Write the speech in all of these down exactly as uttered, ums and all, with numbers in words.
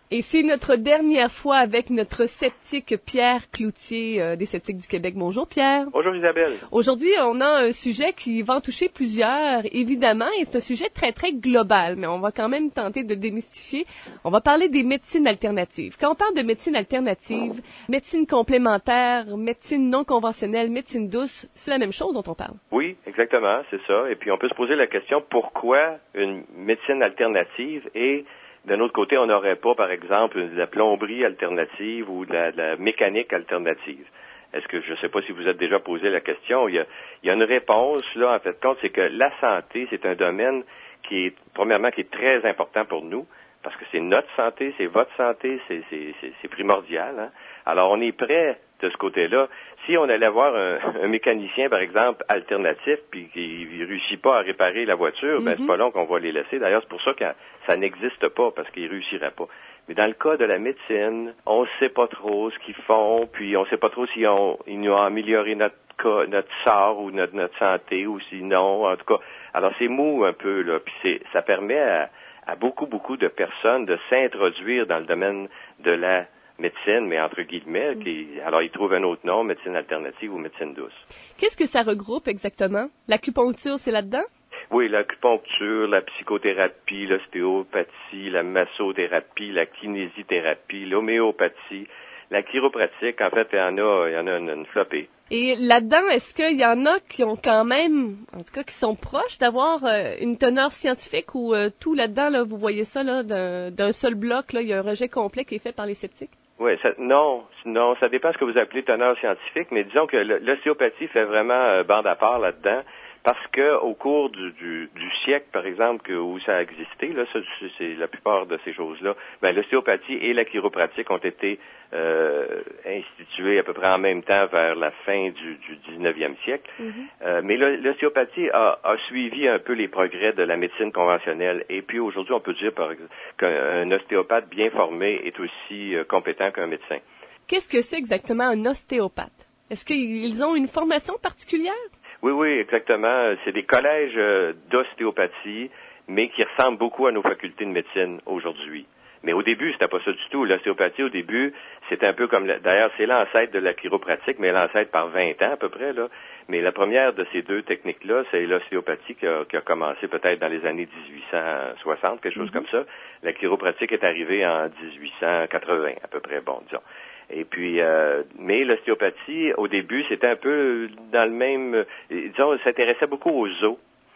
Et c'est notre dernière fois avec notre sceptique Pierre Cloutier euh, des Sceptiques du Québec. Bonjour Pierre. Bonjour Isabelle. Aujourd'hui, on a un sujet qui va en toucher plusieurs, évidemment, et c'est un sujet très, très global, mais on va quand même tenter de démystifier. On va parler des médecines alternatives. Quand on parle de médecine alternative, médecine complémentaire, médecine non conventionnelle, médecine douce, c'est la même chose dont on parle. Oui, exactement, c'est ça. Et puis on peut se poser la question, pourquoi une médecine alternative et d'un autre côté, on n'aurait pas, par exemple, de la plomberie alternative ou de la, de la mécanique alternative. Est-ce que, je ne sais pas si vous êtes déjà posé la question, il y a, il y a une réponse, là, en fait, compte, c'est que la santé, c'est un domaine qui est, premièrement, qui est très important pour nous, parce que c'est notre santé, c'est votre santé, c'est, c'est, c'est, c'est primordial, hein. Alors, on est prêt de ce côté-là. Si on allait voir un, un mécanicien, par exemple, alternatif, puis qu'il ne réussit pas à réparer la voiture, mm-hmm. ben c'est pas long qu'on va les laisser. D'ailleurs, c'est pour ça que ça n'existe pas, parce qu'ils ne réussiraient pas. Mais dans le cas de la médecine, on ne sait pas trop ce qu'ils font, puis on ne sait pas trop s'ils ont, ils nous ont amélioré notre cas, notre sort ou notre, notre santé, ou sinon, en tout cas. Alors, c'est mou un peu, là, puis c'est, ça permet à, à beaucoup, beaucoup de personnes de s'introduire dans le domaine de la médecine, mais entre guillemets, qui, alors ils trouvent un autre nom, médecine alternative ou médecine douce. Qu'est-ce que ça regroupe exactement? L'acupuncture, c'est là-dedans? Oui, l'acupuncture, la psychothérapie, l'ostéopathie, la massothérapie, la kinésithérapie, l'homéopathie, la chiropratique, en fait, il y en a, il y en a une, une flopée. Et là-dedans, est-ce qu'il y en a qui ont quand même, en tout cas, qui sont proches d'avoir euh, une teneur scientifique ou euh, tout là-dedans, là, vous voyez ça, là, d'un, d'un seul bloc, là, il y a un rejet complet qui est fait par les sceptiques? Oui, ça, non, non, ça dépend de ce que vous appelez teneur scientifique, mais disons que l'ostéopathie fait vraiment euh, bande à part là-dedans, parce que au cours du, du, du siècle, par exemple, que, où ça a existé, là, ça, c'est la plupart de ces choses-là, ben, l'ostéopathie et la chiropratique ont été euh, instituées à peu près en même temps vers la fin du, du dix-neuvième siècle. Mm-hmm. Euh, mais l'ostéopathie a, a suivi un peu les progrès de la médecine conventionnelle, et puis aujourd'hui, on peut dire par exemple qu'un ostéopathe bien formé est aussi euh, compétent qu'un médecin. Qu'est-ce que c'est exactement un ostéopathe? Est-ce qu'ils ont une formation particulière? Oui, oui, exactement. C'est des collèges euh, d'ostéopathie, mais qui ressemblent beaucoup à nos facultés de médecine aujourd'hui. Mais au début, c'était pas ça du tout. L'ostéopathie, au début, c'était un peu comme... La... D'ailleurs, c'est l'ancêtre de la chiropratique, mais l'ancêtre par vingt ans à peu près, là. Mais la première de ces deux techniques-là, c'est l'ostéopathie qui a, qui a commencé peut-être dans les années dix-huit cent soixante, quelque chose mm-hmm. comme ça. La chiropratique est arrivée en dix-huit cent quatre-vingts, à peu près, bon, disons. Et puis, euh, mais l'ostéopathie, au début, c'était un peu dans le même... Euh, disons, s'intéressait beaucoup aux os.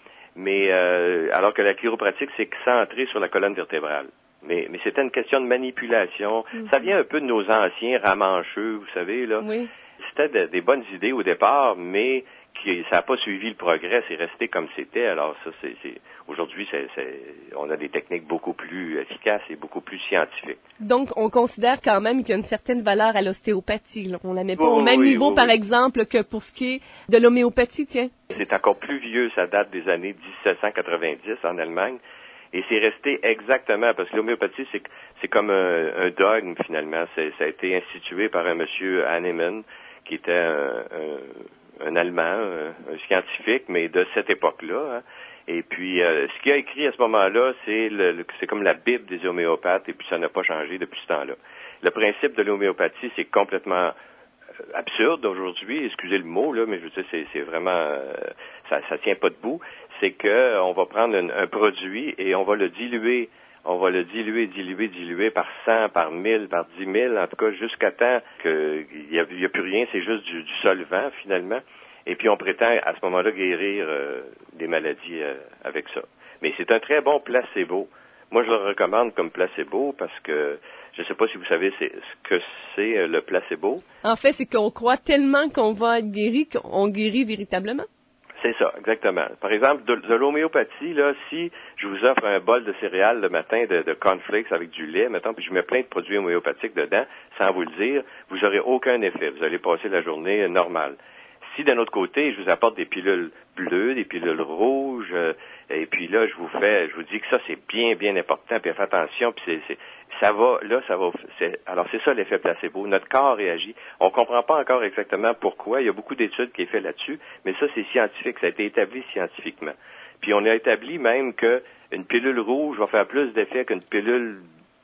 Mais euh, alors que la chiropratique, c'est centré sur la colonne vertébrale. Mais, mais c'était une question de manipulation. Mm-hmm. Ça vient un peu de nos anciens ramancheux, vous savez, là. Oui. C'était de, des bonnes idées au départ, mais qui, ça n'a pas suivi le progrès, c'est resté comme c'était. Alors ça, c'est, c'est aujourd'hui, c'est, c'est, on a des techniques beaucoup plus efficaces et beaucoup plus scientifiques. Donc, on considère quand même qu'il y a une certaine valeur à l'ostéopathie, là. On la met pas oh, au même oui, niveau, oui, par oui. exemple, que pour ce qui est de l'homéopathie, tiens. C'est encore plus vieux, ça date des années dix-sept cent quatre-vingt-dix en Allemagne. Et c'est resté exactement, parce que l'homéopathie, c'est, c'est comme un, un dogme, finalement. C'est, ça a été institué par un monsieur Hahnemann, qui était un, un, un Allemand, un, un scientifique, mais de cette époque-là. Hein. Et puis, euh, ce qu'il a écrit à ce moment-là, c'est, le, le, c'est comme la Bible des homéopathes, et puis ça n'a pas changé depuis ce temps-là. Le principe de l'homéopathie, c'est complètement absurde aujourd'hui, excusez le mot, là, mais je veux dire, c'est, c'est vraiment, euh, ça, ça tient pas debout. C'est que on va prendre un, un produit et on va le diluer, on va le diluer, diluer, diluer par cent, par mille, par dix mille, en tout cas jusqu'à temps qu'il y a, y a plus rien, c'est juste du, du solvant finalement. Et puis on prétend à ce moment-là guérir euh, des maladies euh, avec ça. Mais c'est un très bon placebo. Moi, je le recommande comme placebo parce que je ne sais pas si vous savez c'est, ce que c'est euh, le placebo. En fait, c'est qu'on croit tellement qu'on va être guéri qu'on guérit véritablement. C'est ça, exactement. Par exemple, de, de l'homéopathie, là, si je vous offre un bol de céréales le matin de, de cornflakes avec du lait, mettons, puis je mets plein de produits homéopathiques dedans, sans vous le dire, vous n'aurez aucun effet. Vous allez passer la journée normale. Si d'un autre côté, je vous apporte des pilules bleues, des pilules rouges, euh, et puis là, je vous fais, je vous dis que ça, c'est bien, bien important, puis faites attention, puis c'est, c'est, ça va, là, ça va, c'est, alors c'est ça l'effet placebo. Notre corps réagit. On comprend pas encore exactement pourquoi. Il y a beaucoup d'études qui sont faites là-dessus, mais ça, c'est scientifique. Ça a été établi scientifiquement. Puis on a établi même que une pilule rouge va faire plus d'effet qu'une pilule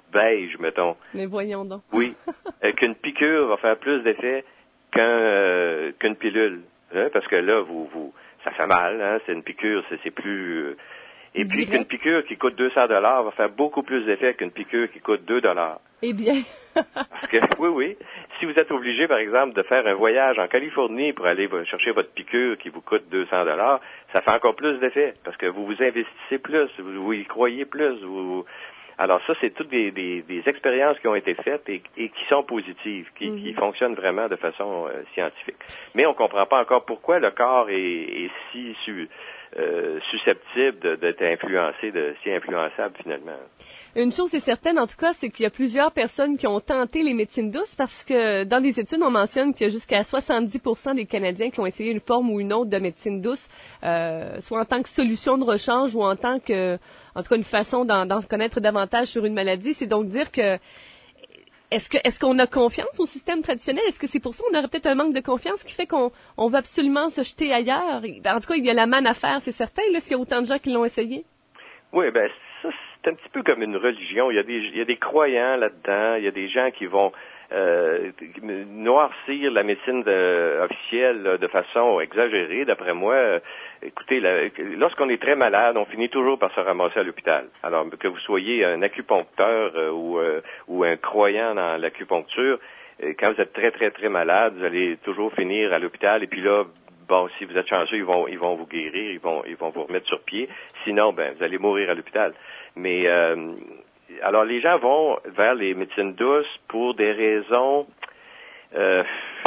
beige, mettons. Mais voyons donc. Oui, euh, qu'une piqûre va faire plus d'effet qu'un euh, qu'une pilule, hein, parce que là, vous, vous, ça fait mal, hein, c'est une piqûre, c'est, c'est plus... Euh, et puis Direct. qu'une piqûre qui coûte deux cents dollars va faire beaucoup plus d'effet qu'une piqûre qui coûte deux dollars. Eh bien. Parce que, oui, oui, si vous êtes obligé, par exemple, de faire un voyage en Californie pour aller chercher votre piqûre qui vous coûte deux cents dollars, ça fait encore plus d'effet, parce que vous vous investissez plus, vous, vous y croyez plus, vous... Alors ça, c'est toutes des, des, des expériences qui ont été faites et, et qui sont positives, qui, mm-hmm. qui fonctionnent vraiment de façon euh, scientifique. Mais on ne comprend pas encore pourquoi le corps est, est si su, euh, susceptible de, d'être influencé, de si influençable finalement. Une chose est certaine, en tout cas, c'est qu'il y a plusieurs personnes qui ont tenté les médecines douces parce que dans les études, on mentionne qu'il y a jusqu'à soixante-dix pour cent des Canadiens qui ont essayé une forme ou une autre de médecine douce, euh, soit en tant que solution de rechange ou en tant que, en tout cas, une façon d'en, d'en connaître davantage sur une maladie. C'est donc dire que Est-ce que est-ce qu'on a confiance au système traditionnel? Est-ce que c'est pour ça qu'on aurait peut-être un manque de confiance qui fait qu'on on veut absolument se jeter ailleurs? En tout cas, il y a la manne à faire, c'est certain, là, s'il y a autant de gens qui l'ont essayé. Oui, ben ça, c'est un petit peu comme une religion. Il y a des, il y a des croyants là-dedans. Il y a des gens qui vont euh, noircir la médecine de, officielle là, de façon exagérée, d'après moi. Euh, écoutez, la, lorsqu'on est très malade, on finit toujours par se ramasser à l'hôpital. Alors, que vous soyez un acupuncteur euh, ou, euh, ou un croyant dans l'acupuncture, euh, quand vous êtes très, très, très malade, vous allez toujours finir à l'hôpital. Et puis là, bon, si vous êtes chanceux, ils vont, ils vont vous guérir, ils vont, ils vont vous remettre sur pied. Sinon, ben, vous allez mourir à l'hôpital. Mais euh, alors, les gens vont vers les médecines douces pour des raisons euh,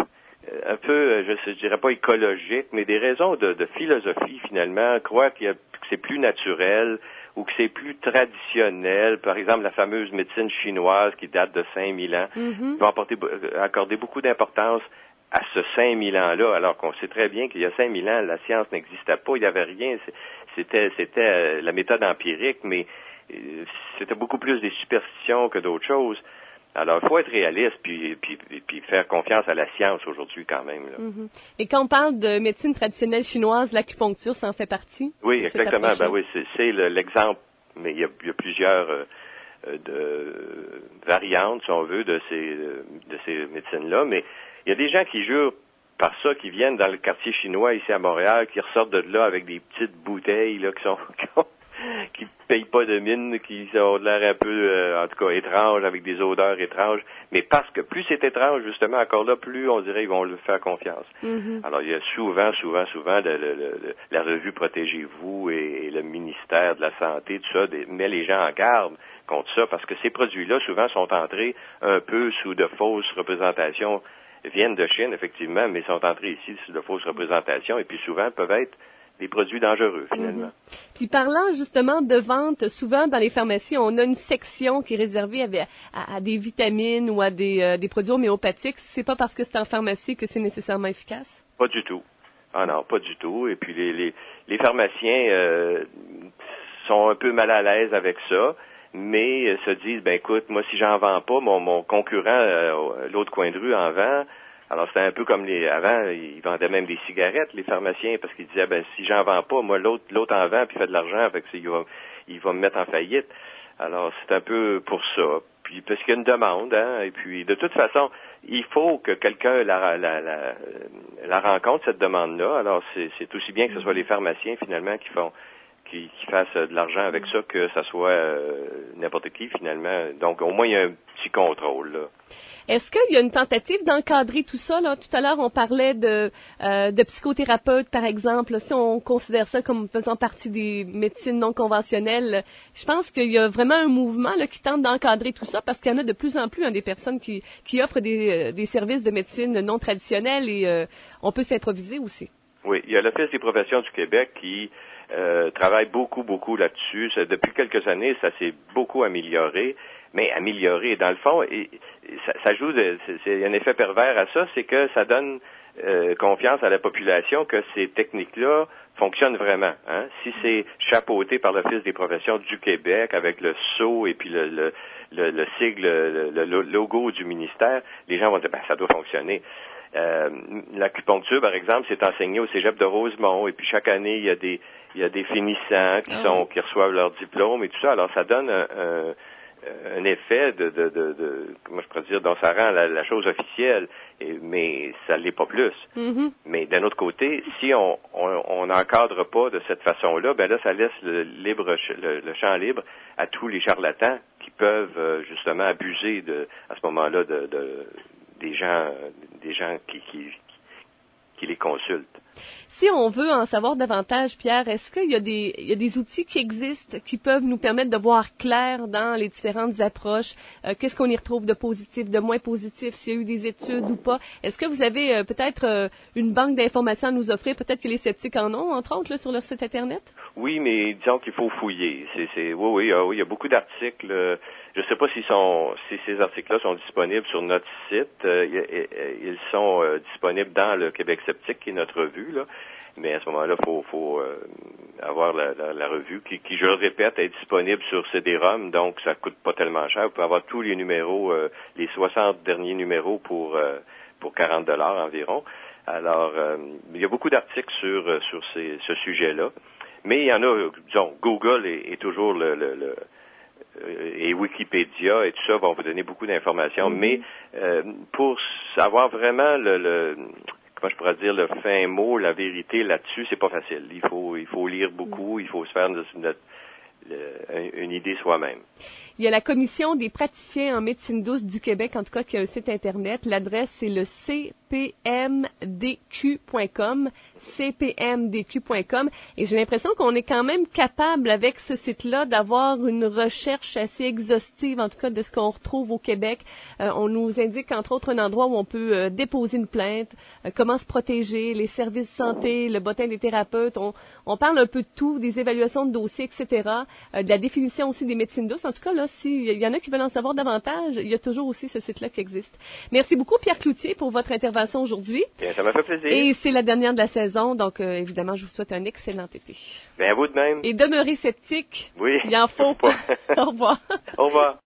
un peu, je ne dirais pas écologiques, mais des raisons de, de philosophie finalement. Croire qu'il y a, que c'est plus naturel ou que c'est plus traditionnel. Par exemple, la fameuse médecine chinoise qui date de cinq mille ans. Mm-hmm. Ils vont apporter, accorder beaucoup d'importance à ce cinq mille ans-là, alors qu'on sait très bien qu'il y a cinq mille ans, la science n'existait pas, il n'y avait rien, c'était c'était la méthode empirique, mais c'était beaucoup plus des superstitions que d'autres choses. Alors, il faut être réaliste puis, puis, puis faire confiance à la science aujourd'hui quand même. Là. Mm-hmm. Et quand on parle de médecine traditionnelle chinoise, l'acupuncture, ça en fait partie? Oui, exactement. Ben oui, c'est, c'est le, l'exemple, mais il y a, il y a plusieurs euh, de variantes, si on veut, de ces, de ces médecines-là, mais il y a des gens qui jurent par ça, qui viennent dans le quartier chinois ici à Montréal, qui ressortent de là avec des petites bouteilles là qui sont qui payent pas de mine, qui ont l'air un peu, euh, en tout cas, étranges, avec des odeurs étranges. Mais parce que plus c'est étrange, justement, encore là, plus on dirait ils vont le faire confiance. Mm-hmm. Alors, il y a souvent, souvent, souvent le, le, le, la revue Protégez-vous et, et le ministère de la Santé, tout ça, des, met les gens en garde contre ça, parce que ces produits-là, souvent, sont entrés un peu sous de fausses représentations, viennent de Chine, effectivement, mais sont entrés ici sous de fausses représentations, et puis souvent peuvent être des produits dangereux, finalement. Mm-hmm. Puis parlant justement de vente, souvent dans les pharmacies, on a une section qui est réservée à, à, à des vitamines ou à des, euh, des produits homéopathiques. C'est pas parce que c'est en pharmacie que c'est nécessairement efficace? Pas du tout. Ah non, pas du tout. Et puis les, les, les pharmaciens euh, sont un peu mal à l'aise avec ça, mais euh, se disent, ben écoute, moi si j'en vends pas, mon, mon concurrent, euh, l'autre coin de rue en vend. Alors, c'était un peu comme les avant, ils vendaient même des cigarettes, les pharmaciens, parce qu'ils disaient, ben si j'en vends pas, moi, l'autre l'autre en vend puis fait de l'argent, fait que il va, il va me mettre en faillite. Alors, c'est un peu pour ça. Puis, parce qu'il y a une demande, hein, et puis, de toute façon, il faut que quelqu'un la, la, la, la rencontre, cette demande-là. Alors, c'est, c'est aussi bien que ce soit les pharmaciens, finalement, qui font, qui, qui fassent de l'argent avec ça, que ça soit euh, n'importe qui, finalement. Donc, au moins, il y a un petit contrôle, là. Est-ce qu'il y a une tentative d'encadrer tout ça? Là? Tout à l'heure, on parlait de, euh, de psychothérapeutes, par exemple. Là, si on considère ça comme faisant partie des médecines non conventionnelles, je pense qu'il y a vraiment un mouvement là, qui tente d'encadrer tout ça parce qu'il y en a de plus en plus hein, des personnes qui, qui offrent des, des services de médecine non traditionnels et euh, on peut s'improviser aussi. Oui, il y a l'Office des professions du Québec qui euh, travaille beaucoup, beaucoup là-dessus. Ça, depuis quelques années, ça s'est beaucoup amélioré. Mais amélioré, dans le fond, et, et ça, ça joue, de, c'est, c'est un effet pervers à ça, c'est que ça donne euh, confiance à la population que ces techniques-là fonctionnent vraiment. Hein? Si c'est chapeauté par l'Office des professions du Québec avec le sceau et puis le, le, le, le sigle, le, le logo du ministère, les gens vont dire, ben, ça doit fonctionner. Euh, l'acupuncture, par exemple, c'est enseigné au Cégep de Rosemont, et puis chaque année, il y a des, il y a des finissants qui sont, qui reçoivent leur diplôme et tout ça. Alors, ça donne un, un un effet de, de, de, de comment je pourrais dire, dont ça rend la, la chose officielle, et, mais ça l'est pas plus. Mm-hmm. Mais d'un autre côté, si on on n'encadre pas de cette façon-là, ben là, ça laisse le libre le, le champ libre à tous les charlatans qui peuvent euh, justement abuser de à ce moment-là de, de des gens des gens qui qui qui les consultent. Si on veut en savoir davantage, Pierre, est-ce qu'il y a des, il y a des outils qui existent qui peuvent nous permettre de voir clair dans les différentes approches? Euh, qu'est-ce qu'on y retrouve de positif, de moins positif, s'il y a eu des études ou pas? Est-ce que vous avez euh, peut-être euh, une banque d'informations à nous offrir? Peut-être que les sceptiques en ont, entre autres, là, sur leur site Internet? Oui, mais disons qu'il faut fouiller. C'est, c'est, oui, oui, ah, oui, il y a beaucoup d'articles. Euh, je ne sais pas s'ils sont, si ces articles-là sont disponibles sur notre site. Euh, ils sont euh, disponibles dans le Québec sceptique, qui est notre revue, là. Mais à ce moment-là, il faut, faut euh, avoir la, la, la revue qui, qui, je le répète, est disponible sur C D-ROM, donc ça coûte pas tellement cher. Vous pouvez avoir tous les numéros, euh, les soixante derniers numéros pour euh, pour quarante dollars environ. Alors, euh, il y a beaucoup d'articles sur euh, sur ces, ce sujet-là. Mais il y en a, disons, Google est, est toujours le, le, le et Wikipédia et tout ça vont vous donner beaucoup d'informations. Mm-hmm. Mais euh, pour savoir vraiment le, le comment je pourrais dire, le fin mot, la vérité là-dessus, c'est pas facile. Il faut, il faut lire beaucoup, il faut se faire une, une, une idée soi-même. Il y a la Commission des praticiens en médecine douce du Québec, en tout cas, qui a un site Internet. L'adresse, c'est le c p m d q point com, c p m d q point com. Et j'ai l'impression qu'on est quand même capable, avec ce site-là, d'avoir une recherche assez exhaustive, en tout cas, de ce qu'on retrouve au Québec. Euh, on nous indique, entre autres, un endroit où on peut euh, déposer une plainte, euh, comment se protéger, les services de santé, le bottin des thérapeutes. On, on parle un peu de tout, des évaluations de dossiers, et cetera, euh, de la définition aussi des médecines douces. En tout cas, là, s'il y en a qui veulent en savoir davantage, il y a toujours aussi ce site-là qui existe. Merci beaucoup, Pierre Cloutier, pour votre intervention aujourd'hui. Bien, ça m'a fait plaisir. Et c'est la dernière de la saison, donc euh, évidemment, je vous souhaite un excellent été. Bien, à vous de même. Et demeurez sceptique. Oui. Il en faut. Au revoir. Au revoir.